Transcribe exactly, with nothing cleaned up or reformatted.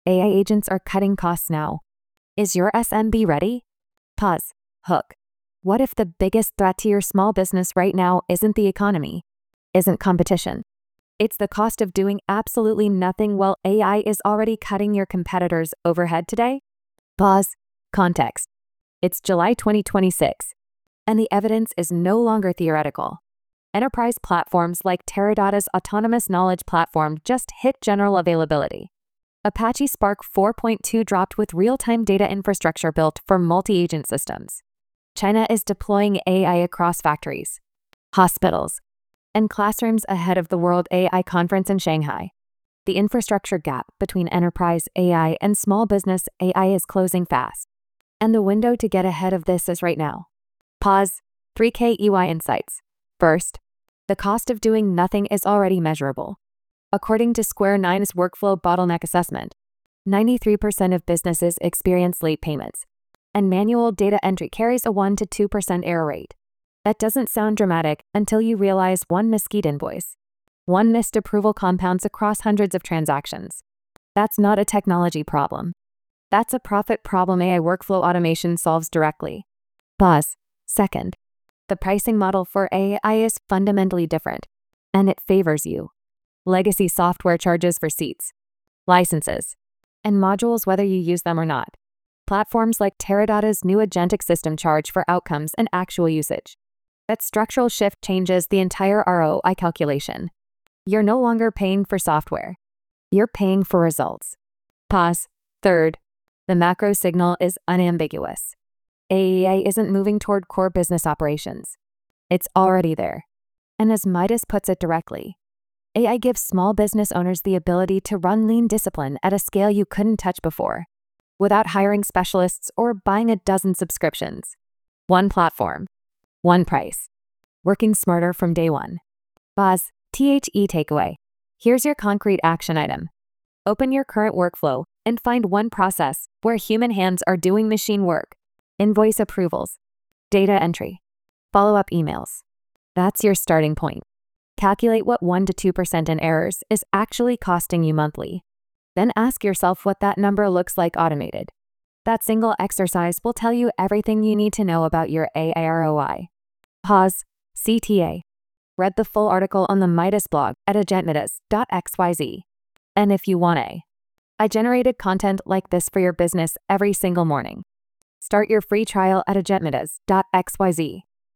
A I agents are cutting costs now. Is your S M B ready? Pause. Hook. What if the biggest threat to your small business right now isn't the economy? Isn't competition? It's the cost of doing absolutely nothing while A I is already cutting your competitors' overhead today? Pause. Context. It's July twenty twenty-six, and the evidence is no longer theoretical. Enterprise platforms like Teradata's autonomous knowledge platform just hit general availability. Apache Spark four point two dropped with real-time data infrastructure built for multi-agent systems. China is deploying A I across factories, hospitals, and classrooms ahead of the World A I Conference in Shanghai. The infrastructure gap between enterprise A I and small business A I is closing fast, and the window to get ahead of this is right now. Pause. three K E Y Insights. First, the cost of doing nothing is already measurable. According to Square nine's Workflow Bottleneck Assessment, ninety-three percent of businesses experience late payments, and manual data entry carries a one to two percent error rate. That doesn't sound dramatic until you realize one Mesquite invoice, one missed approval compounds across hundreds of transactions. That's not a technology problem. That's a profit problem A I workflow automation solves directly. Pause. Second, the pricing model for A I is fundamentally different, and it favors you. Legacy software charges for seats, licenses, and modules whether you use them or not. Platforms like Teradata's new agentic system charge for outcomes and actual usage. That structural shift changes the entire R O I calculation. You're no longer paying for software. You're paying for results. Pause. Third, the macro signal is unambiguous. A I isn't moving toward core business operations. It's already there. And as Midas puts it directly, A I gives small business owners the ability to run lean discipline at a scale you couldn't touch before, without hiring specialists or buying a dozen subscriptions. One platform, one price, working smarter from day one. Pause. T H E takeaway. Here's your concrete action item. Open your current workflow and find one process where human hands are doing machine work. Invoice approvals, data entry, follow-up emails. That's your starting point. Calculate what one to two percent in errors is actually costing you monthly. Then ask yourself what that number looks like automated. That single exercise will tell you everything you need to know about your A I R O I. Pause. C T A. Read the full article on the Midas blog at agentmidas dot x y z. And if you want a, I generated content like this for your business every single morning. Start your free trial at agentmidas dot x y z.